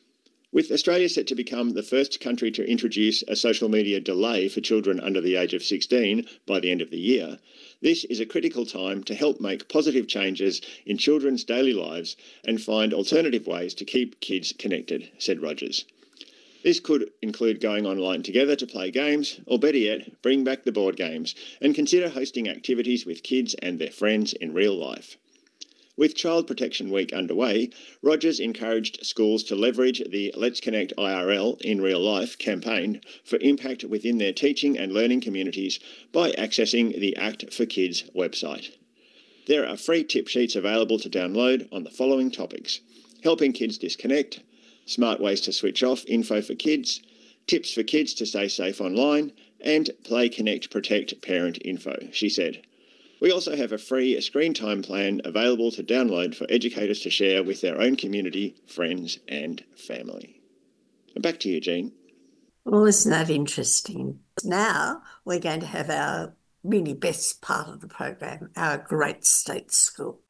[SPEAKER 2] With Australia set to become the first country to introduce a social media delay for children under the age of sixteen by the end of the year, this is a critical time to help make positive changes in children's daily lives and find alternative ways to keep kids connected, said Rogers. This could include going online together to play games, or better yet, bring back the board games and consider hosting activities with kids and their friends in real life. With Child Protection Week underway, Rogers encouraged schools to leverage the Let's Connect I R L in Real Life campaign for impact within their teaching and learning communities by accessing the Act for Kids website. There are free tip sheets available to download on the following topics: helping kids disconnect, smart ways to switch off info for kids, tips for kids to stay safe online, and Play, Connect, Protect parent info, she said. We also have a free screen time plan available to download for educators to share with their own community, friends and family. And back to you, Jean.
[SPEAKER 1] Well, isn't that interesting? Now we're going to have our really best part of the program, our great state school.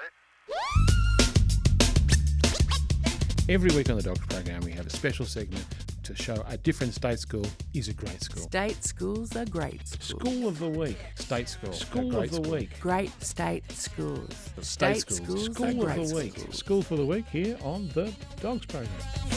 [SPEAKER 9] Every week on the Dogs program, we have a special segment to show a different state school is a great school.
[SPEAKER 3] State schools are great schools.
[SPEAKER 9] School of the week. State school. School of the
[SPEAKER 3] school.
[SPEAKER 9] week.
[SPEAKER 3] Great state schools.
[SPEAKER 9] State,
[SPEAKER 3] state schools,
[SPEAKER 9] schools. School
[SPEAKER 3] are
[SPEAKER 9] of
[SPEAKER 3] great
[SPEAKER 9] the week.
[SPEAKER 3] schools.
[SPEAKER 9] School for the week here on the Dogs program.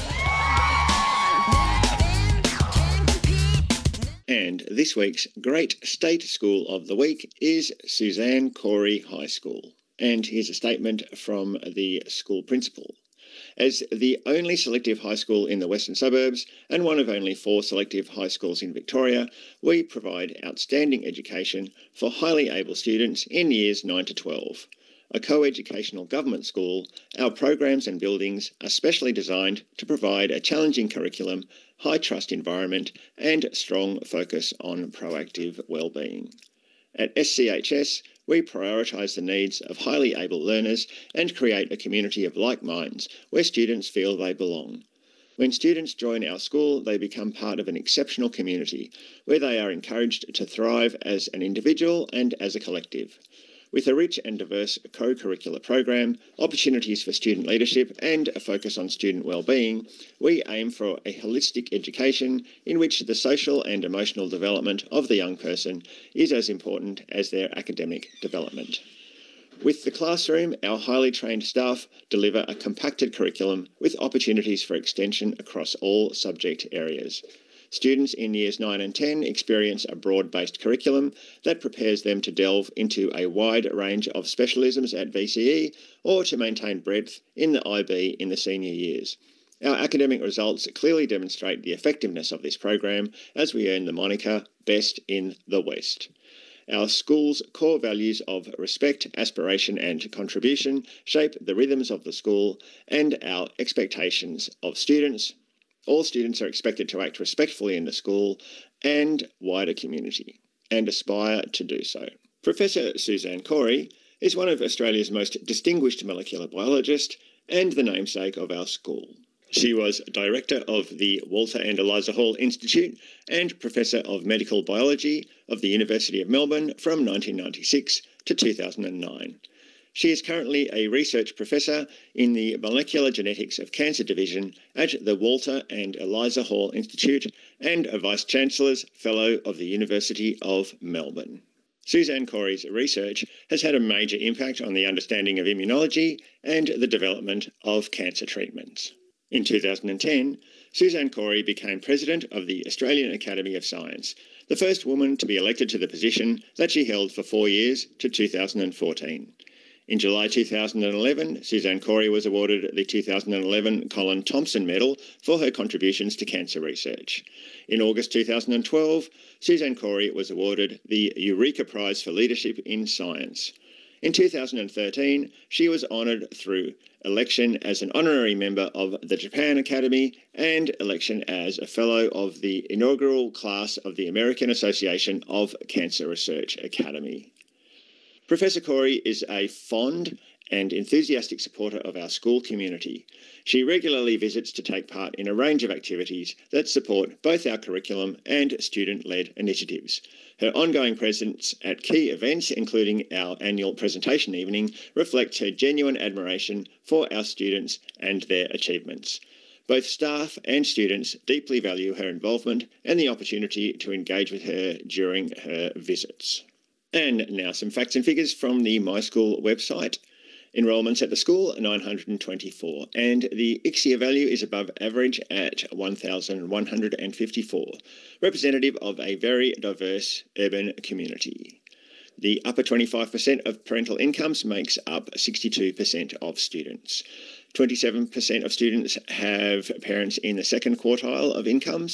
[SPEAKER 2] And this week's Great State School of the Week is Suzanne Corey High School. And here's a statement from the school principal. As the only selective high school in the western suburbs and one of only four selective high schools in Victoria, we provide outstanding education for highly able students in years nine to twelve. A co-educational government school, our programs and buildings are specially designed to provide a challenging curriculum, high trust environment and strong focus on proactive wellbeing. At S C H S, we prioritise the needs of highly able learners and create a community of like minds where students feel they belong. When students join our school, they become part of an exceptional community where they are encouraged to thrive as an individual and as a collective. With a rich and diverse co-curricular program, opportunities for student leadership and a focus on student wellbeing, we aim for a holistic education in which the social and emotional development of the young person is as important as their academic development. With the classroom, our highly trained staff deliver a compacted curriculum with opportunities for extension across all subject areas. Students in years nine and ten experience a broad-based curriculum that prepares them to delve into a wide range of specialisms at V C E or to maintain breadth in the I B in the senior years. Our academic results clearly demonstrate the effectiveness of this program as we earn the moniker Best in the West. Our school's core values of respect, aspiration and contribution shape the rhythms of the school and our expectations of students. All students are expected to act respectfully in the school and wider community, and aspire to do so. Professor Suzanne Corey is one of Australia's most distinguished molecular biologists and the namesake of our school. She was Director of the Walter and Eliza Hall Institute and Professor of Medical Biology of the University of Melbourne from nineteen ninety-six to two thousand nine. She is currently a research professor in the Molecular Genetics of Cancer Division at the Walter and Eliza Hall Institute and a Vice-Chancellor's Fellow of the University of Melbourne. Suzanne Corey's research has had a major impact on the understanding of immunology and the development of cancer treatments. In two thousand ten, Suzanne Corey became President of the Australian Academy of Science, the first woman to be elected to the position that she held for four years to two thousand fourteen. In July two thousand eleven, Suzanne Corey was awarded the two thousand eleven Colin Thompson Medal for her contributions to cancer research. In August two thousand twelve, Suzanne Corey was awarded the Eureka Prize for Leadership in Science. In two thousand thirteen, she was honoured through election as an honorary member of the Japan Academy and election as a Fellow of the inaugural class of the American Association of Cancer Research Academy. Professor Corey is a fond and enthusiastic supporter of our school community. She regularly visits to take part in a range of activities that support both our curriculum and student-led initiatives. Her ongoing presence at key events, including our annual presentation evening, reflects her genuine admiration for our students and their achievements. Both staff and students deeply value her involvement and the opportunity to engage with her during her visits. And now some facts and figures from the My School website. Enrolments at the school are nine hundred twenty-four, and the I C S I A value is above average at one thousand one hundred fifty-four, representative of a very diverse urban community. The upper twenty-five percent of parental incomes makes up sixty-two percent of students. twenty-seven percent of students have parents in the second quartile of incomes.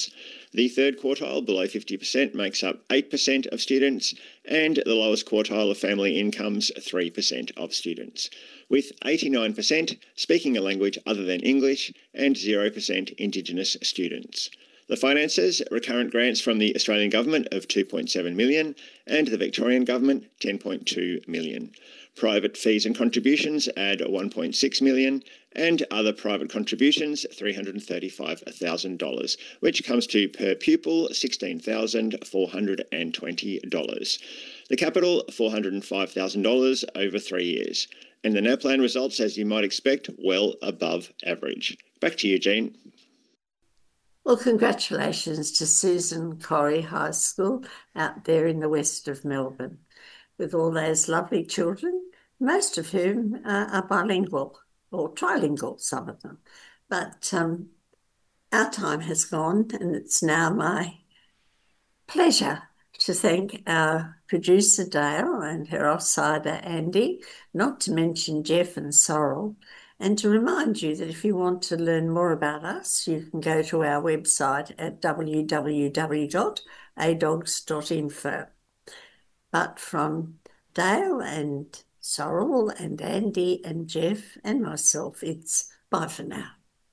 [SPEAKER 2] The third quartile, below fifty percent, makes up eight percent of students, and the lowest quartile of family incomes, three percent of students, with eighty-nine percent speaking a language other than English and zero percent Indigenous students. The finances, recurrent grants from the Australian Government of two point seven million dollars and the Victorian Government ten point two million dollars. Private fees and contributions add one point six million dollars and other private contributions three hundred thirty-five thousand dollars, which comes to per pupil sixteen thousand four hundred twenty dollars. The capital four hundred five thousand dollars over three years. And the NAPLAN results, as you might expect, well above average. Back to you, Jean.
[SPEAKER 1] Well, congratulations to Susan Corrie High School out there in the west of Melbourne, with all those lovely children, most of whom uh, are bilingual or trilingual, some of them. But um, our time has gone, and it's now my pleasure to thank our producer Dale and her offsider Andy, not to mention Jeff and Sorrel, and to remind you that if you want to learn more about us, you can go to our website at w w w dot a dogs dot info. But from Dale and Sorrel and Andy and Jeff and myself, it's bye for now.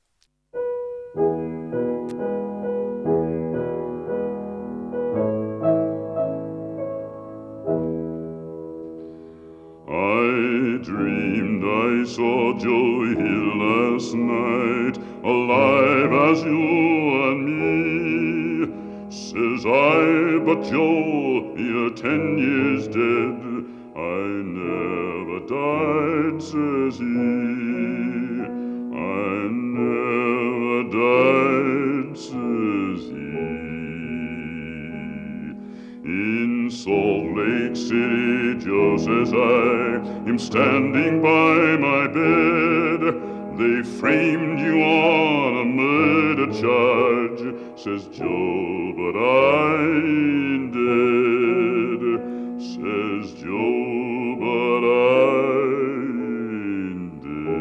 [SPEAKER 10] I dreamed I saw Joe Hill last night, alive as you and me. Says I, but Joe, you're ten years dead. I never died, says he. I never died, says he. In Salt Lake City, Joe, says I, am standing by my bed. They framed you on a murder charge, says Joe, but I ain't dead. Says Joe, but I ain't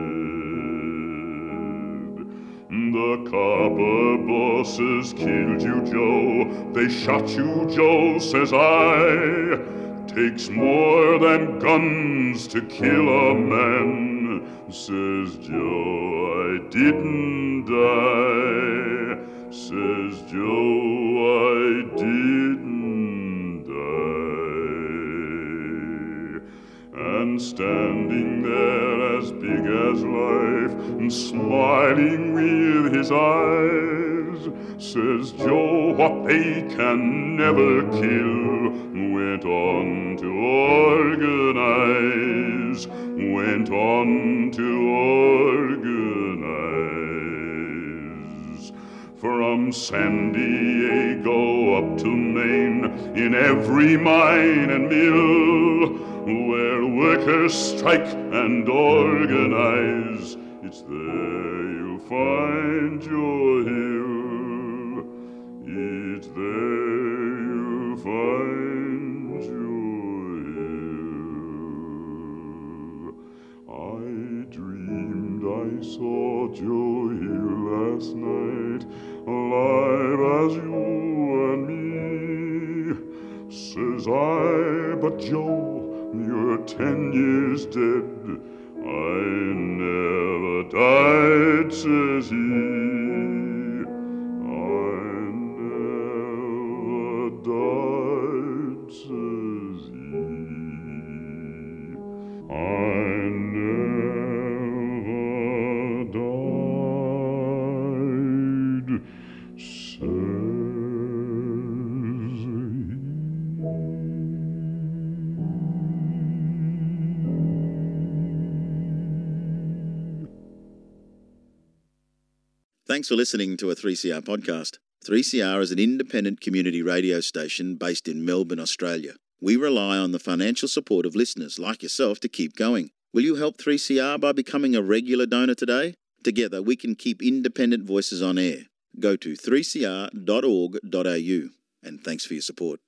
[SPEAKER 10] dead. The copper bosses killed you, Joe. They shot you, Joe, says I. Takes more than guns to kill a man, says Joe, I didn't die. Says Joe, I didn't die. And standing there as big as life, and smiling with his eyes, says Joe, what they can never kill, went on to organize, went on to organize. From San Diego up to Maine, in every mine and mill, where workers strike and organize, it's there you'll find Joe Hill. It's there you'll find Joe Hill. I dreamed I saw Joe Hill last night, alive as you and me. Says I, but Joe, you're ten years dead. I never died, says he. I never died, says he. I never died, says he.
[SPEAKER 4] Thanks for listening to a three C R podcast. three C R is an independent community radio station based in Melbourne, Australia. We rely on the financial support of listeners like yourself to keep going. Will you help three C R by becoming a regular donor today? Together we can keep independent voices on air. Go to three c r dot org dot a u and thanks for your support.